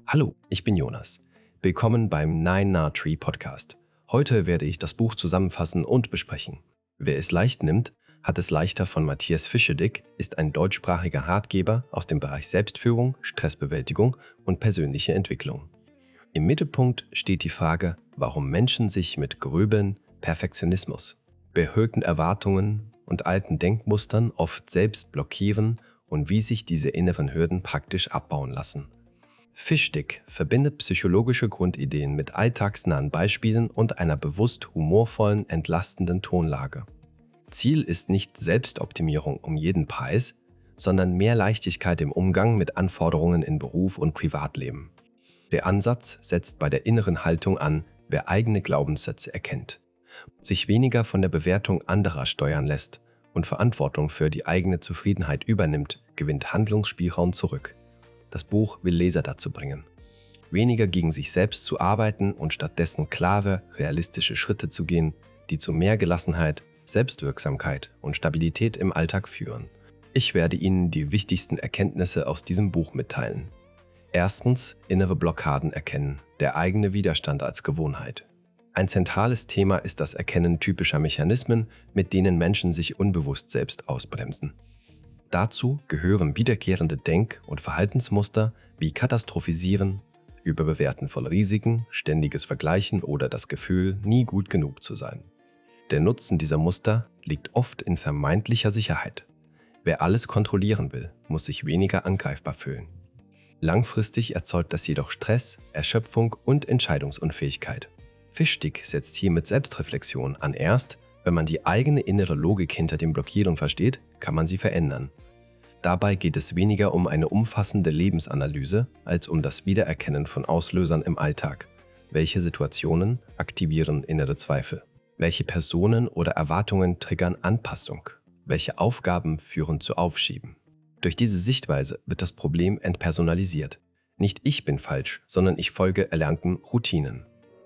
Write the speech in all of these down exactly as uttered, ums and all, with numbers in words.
Hallo, ich bin Jonas. Willkommen beim Nine Nah Tree Podcast. Heute werde ich das Buch zusammenfassen und besprechen. Wer es leicht nimmt, hat es leichter von Matthias Fischedick, ist ein deutschsprachiger Ratgeber aus dem Bereich Selbstführung, Stressbewältigung und persönliche Entwicklung. Im Mittelpunkt steht die Frage, warum Menschen sich mit Grübeln, Perfektionismus, behöhlten Erwartungen und alten Denkmustern oft selbst blockieren und wie sich diese inneren Hürden praktisch abbauen lassen. Fischedick verbindet psychologische Grundideen mit alltagsnahen Beispielen und einer bewusst humorvollen, entlastenden Tonlage. Ziel ist nicht Selbstoptimierung um jeden Preis, sondern mehr Leichtigkeit im Umgang mit Anforderungen in Beruf und Privatleben. Der Ansatz setzt bei der inneren Haltung an, wer eigene Glaubenssätze erkennt, sich weniger von der Bewertung anderer steuern lässt und Verantwortung für die eigene Zufriedenheit übernimmt, gewinnt Handlungsspielraum zurück. Das Buch will Leser dazu bringen, weniger gegen sich selbst zu arbeiten und stattdessen klare, realistische Schritte zu gehen, die zu mehr Gelassenheit, Selbstwirksamkeit und Stabilität im Alltag führen. Ich werde Ihnen die wichtigsten Erkenntnisse aus diesem Buch mitteilen. Erstens, innere Blockaden erkennen, der eigene Widerstand als Gewohnheit. Ein zentrales Thema ist das Erkennen typischer Mechanismen, mit denen Menschen sich unbewusst selbst ausbremsen. Dazu gehören wiederkehrende Denk- und Verhaltensmuster wie Katastrophisieren, Überbewerten von Risiken, ständiges Vergleichen oder das Gefühl, nie gut genug zu sein. Der Nutzen dieser Muster liegt oft in vermeintlicher Sicherheit. Wer alles kontrollieren will, muss sich weniger angreifbar fühlen. Langfristig erzeugt das jedoch Stress, Erschöpfung und Entscheidungsunfähigkeit. Fischedick setzt hier mit Selbstreflexion an. Erst, wenn man die eigene innere Logik hinter dem Blockieren versteht, kann man sie verändern. Dabei geht es weniger um eine umfassende Lebensanalyse, als um das Wiedererkennen von Auslösern im Alltag. Welche Situationen aktivieren innere Zweifel? Welche Personen oder Erwartungen triggern Anpassung? Welche Aufgaben führen zu Aufschieben? Durch diese Sichtweise wird das Problem entpersonalisiert. Nicht ich bin falsch, sondern ich folge erlernten Routinen.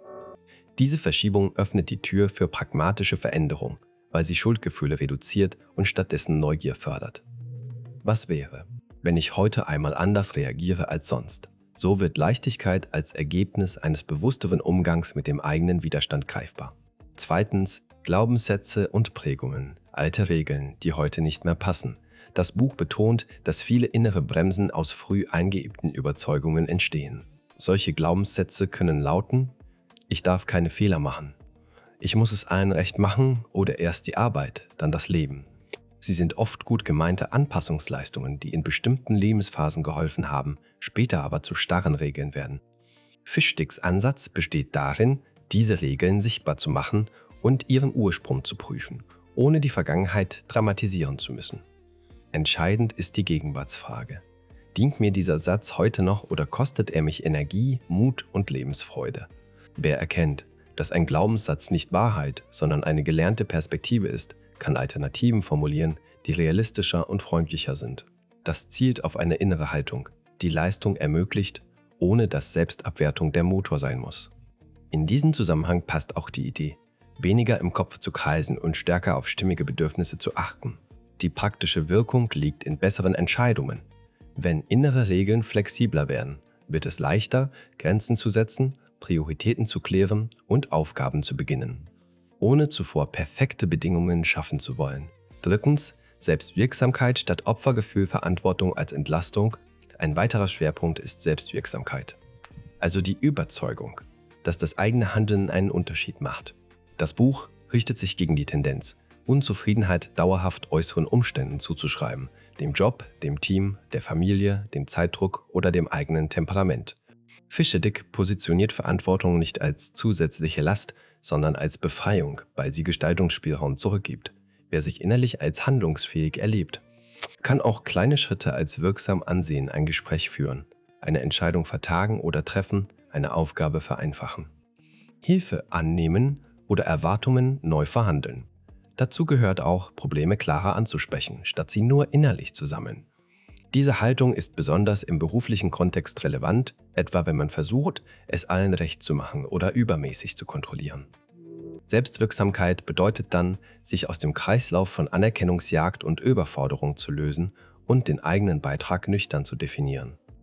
Diese Verschiebung öffnet die Tür für pragmatische Veränderung, weil sie Schuldgefühle reduziert und stattdessen Neugier fördert. Was wäre, wenn ich heute einmal anders reagiere als sonst? So wird Leichtigkeit als Ergebnis eines bewussteren Umgangs mit dem eigenen Widerstand greifbar. Zweitens, Glaubenssätze und Prägungen, alte Regeln, die heute nicht mehr passen. Das Buch betont, dass viele innere Bremsen aus früh eingeübten Überzeugungen entstehen. Solche Glaubenssätze können lauten: Ich darf keine Fehler machen. Ich muss es allen recht machen oder erst die Arbeit, dann das Leben. Sie sind oft gut gemeinte Anpassungsleistungen, die in bestimmten Lebensphasen geholfen haben, später aber zu starren Regeln werden. Fischedicks Ansatz besteht darin, diese Regeln sichtbar zu machen und ihren Ursprung zu prüfen, ohne die Vergangenheit dramatisieren zu müssen. Entscheidend ist die Gegenwartsfrage. Dient mir dieser Satz heute noch oder kostet er mich Energie, Mut und Lebensfreude? Wer erkennt, dass ein Glaubenssatz nicht Wahrheit, sondern eine gelernte Perspektive ist, kann Alternativen formulieren, die realistischer und freundlicher sind. Das zielt auf eine innere Haltung, die Leistung ermöglicht, ohne dass Selbstabwertung der Motor sein muss. In diesem Zusammenhang passt auch die Idee, weniger im Kopf zu kreisen und stärker auf stimmige Bedürfnisse zu achten. Die praktische Wirkung liegt in besseren Entscheidungen. Wenn innere Regeln flexibler werden, wird es leichter, Grenzen zu setzen, Prioritäten zu klären und Aufgaben zu beginnen, ohne zuvor perfekte Bedingungen schaffen zu wollen. Drittens, Selbstwirksamkeit statt Opfergefühl, Verantwortung als Entlastung. Ein weiterer Schwerpunkt ist Selbstwirksamkeit, also die Überzeugung, dass das eigene Handeln einen Unterschied macht. Das Buch richtet sich gegen die Tendenz, Unzufriedenheit dauerhaft äußeren Umständen zuzuschreiben, dem Job, dem Team, der Familie, dem Zeitdruck oder dem eigenen Temperament. Fischedick positioniert Verantwortung nicht als zusätzliche Last, sondern als Befreiung, weil sie Gestaltungsspielraum zurückgibt. Wer sich innerlich als handlungsfähig erlebt, kann auch kleine Schritte als wirksam ansehen, ein Gespräch führen, eine Entscheidung vertagen oder treffen, eine Aufgabe vereinfachen. Hilfe annehmen oder Erwartungen neu verhandeln. Dazu gehört auch, Probleme klarer anzusprechen, statt sie nur innerlich zu sammeln. Diese Haltung ist besonders im beruflichen Kontext relevant, etwa wenn man versucht, es allen recht zu machen oder übermäßig zu kontrollieren. Selbstwirksamkeit bedeutet dann, sich aus dem Kreislauf von Anerkennungsjagd und Überforderung zu lösen und den eigenen Beitrag nüchtern zu definieren.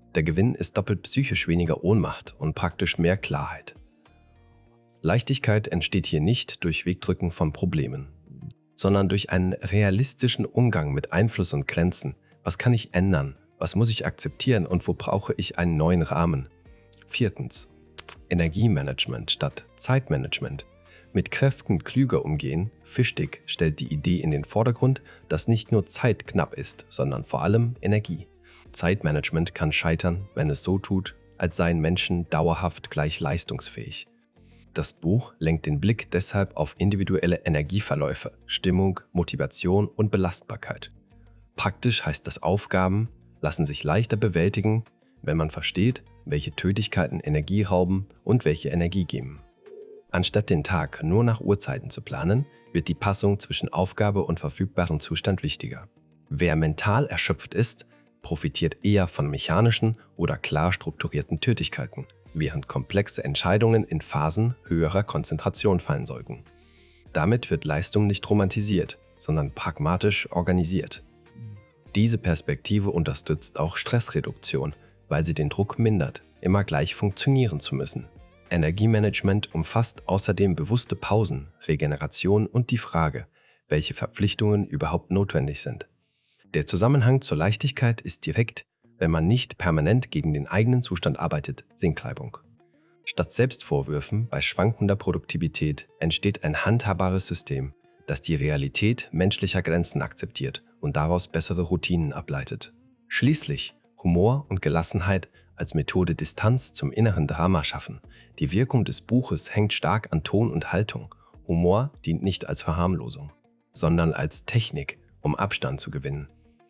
Der Gewinn ist doppelt psychisch weniger Ohnmacht und praktisch mehr Klarheit. Leichtigkeit entsteht hier nicht durch Wegdrücken von Problemen, sondern durch einen realistischen Umgang mit Einfluss und Grenzen. Was kann ich ändern? Was muss ich akzeptieren und wo brauche ich einen neuen Rahmen? Viertens. Energiemanagement statt Zeitmanagement. Mit Kräften klüger umgehen. Fischdick stellt die Idee in den Vordergrund, dass nicht nur Zeit knapp ist, sondern vor allem Energie. Zeitmanagement kann scheitern, wenn es so tut, als seien Menschen dauerhaft gleich leistungsfähig. Das Buch lenkt den Blick deshalb auf individuelle Energieverläufe, Stimmung, Motivation und Belastbarkeit. Praktisch heißt das, Aufgaben lassen sich leichter bewältigen, wenn man versteht, welche Tätigkeiten Energie rauben und welche Energie geben. Anstatt den Tag nur nach Uhrzeiten zu planen, wird die Passung zwischen Aufgabe und verfügbarem Zustand wichtiger. Wer mental erschöpft ist, profitiert eher von mechanischen oder klar strukturierten Tätigkeiten, während komplexe Entscheidungen in Phasen höherer Konzentration fallen sollten. Damit wird Leistung nicht romantisiert, sondern pragmatisch organisiert. Diese Perspektive unterstützt auch Stressreduktion, weil sie den Druck mindert, immer gleich funktionieren zu müssen. Energiemanagement umfasst außerdem bewusste Pausen, Regeneration und die Frage, welche Verpflichtungen überhaupt notwendig sind. Der Zusammenhang zur Leichtigkeit ist direkt, wenn man nicht permanent gegen den eigenen Zustand arbeitet, Sinkreibung. Statt Selbstvorwürfen bei schwankender Produktivität entsteht ein handhabbares System, das die Realität menschlicher Grenzen akzeptiert und daraus bessere Routinen ableitet. Schließlich Humor und Gelassenheit als Methode Distanz zum inneren Drama schaffen. Die Wirkung des Buches hängt stark an Ton und Haltung. Humor dient nicht als Verharmlosung, sondern als Technik, um Abstand zu gewinnen.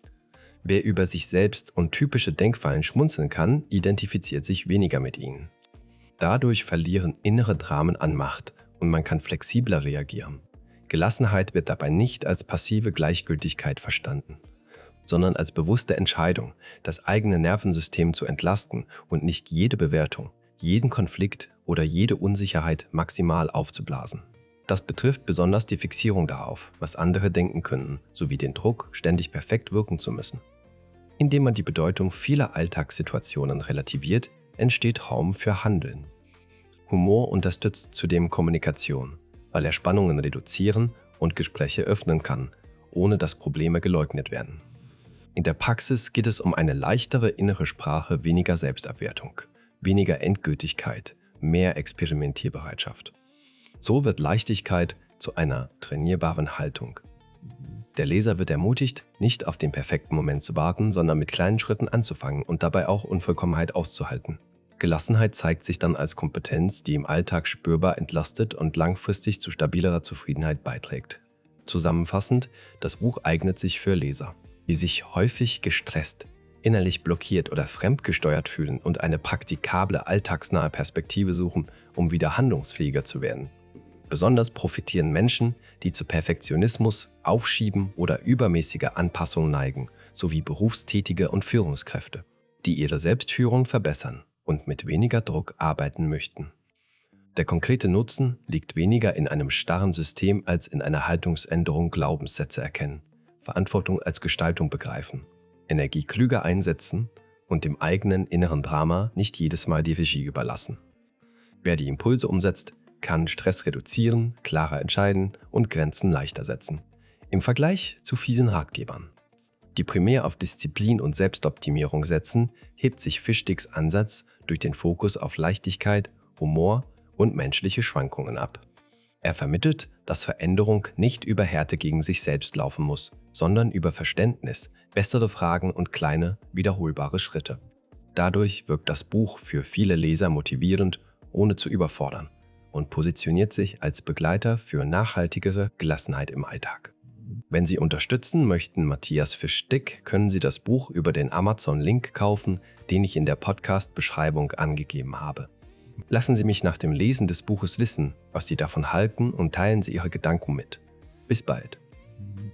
Wer über sich selbst und typische Denkfallen schmunzeln kann, identifiziert sich weniger mit ihnen. Dadurch verlieren innere Dramen an Macht und man kann flexibler reagieren. Gelassenheit wird dabei nicht als passive Gleichgültigkeit verstanden, sondern als bewusste Entscheidung, das eigene Nervensystem zu entlasten und nicht jede Bewertung, jeden Konflikt oder jede Unsicherheit maximal aufzublasen. Das betrifft besonders die Fixierung darauf, was andere denken können, sowie den Druck, ständig perfekt wirken zu müssen. Indem man die Bedeutung vieler Alltagssituationen relativiert, entsteht Raum für Handeln. Humor unterstützt zudem Kommunikation, weil er Spannungen reduzieren und Gespräche öffnen kann, ohne dass Probleme geleugnet werden. In der Praxis geht es um eine leichtere innere Sprache, weniger Selbstabwertung, weniger Endgültigkeit, mehr Experimentierbereitschaft. So wird Leichtigkeit zu einer trainierbaren Haltung. Der Leser wird ermutigt, nicht auf den perfekten Moment zu warten, sondern mit kleinen Schritten anzufangen und dabei auch Unvollkommenheit auszuhalten. Gelassenheit zeigt sich dann als Kompetenz, die im Alltag spürbar entlastet und langfristig zu stabilerer Zufriedenheit beiträgt. Zusammenfassend, das Buch eignet sich für Leser, die sich häufig gestresst, innerlich blockiert oder fremdgesteuert fühlen und eine praktikable, alltagsnahe Perspektive suchen, um wieder handlungsfähiger zu werden. Besonders profitieren Menschen, die zu Perfektionismus, Aufschieben oder übermäßiger Anpassung neigen, sowie Berufstätige und Führungskräfte, die ihre Selbstführung verbessern und mit weniger Druck arbeiten möchten. Der konkrete Nutzen liegt weniger in einem starren System als in einer Haltungsänderung, Glaubenssätze erkennen, Verantwortung als Gestaltung begreifen, Energie klüger einsetzen und dem eigenen inneren Drama nicht jedes Mal die Regie überlassen. Wer die Impulse umsetzt, kann Stress reduzieren, klarer entscheiden und Grenzen leichter setzen. Im Vergleich zu fiesen Ratgebern, die primär auf Disziplin und Selbstoptimierung setzen, hebt sich Fischdicks Ansatz durch den Fokus auf Leichtigkeit, Humor und menschliche Schwankungen ab. Er vermittelt, dass Veränderung nicht über Härte gegen sich selbst laufen muss, sondern über Verständnis, bessere Fragen und kleine, wiederholbare Schritte. Dadurch wirkt das Buch für viele Leser motivierend, ohne zu überfordern, und positioniert sich als Begleiter für nachhaltigere Gelassenheit im Alltag. Wenn Sie unterstützen möchten Matthias Fischdick, können Sie das Buch über den Amazon-Link kaufen, den ich in der Podcast-Beschreibung angegeben habe. Lassen Sie mich nach dem Lesen des Buches wissen, was Sie davon halten, und teilen Sie Ihre Gedanken mit. Bis bald!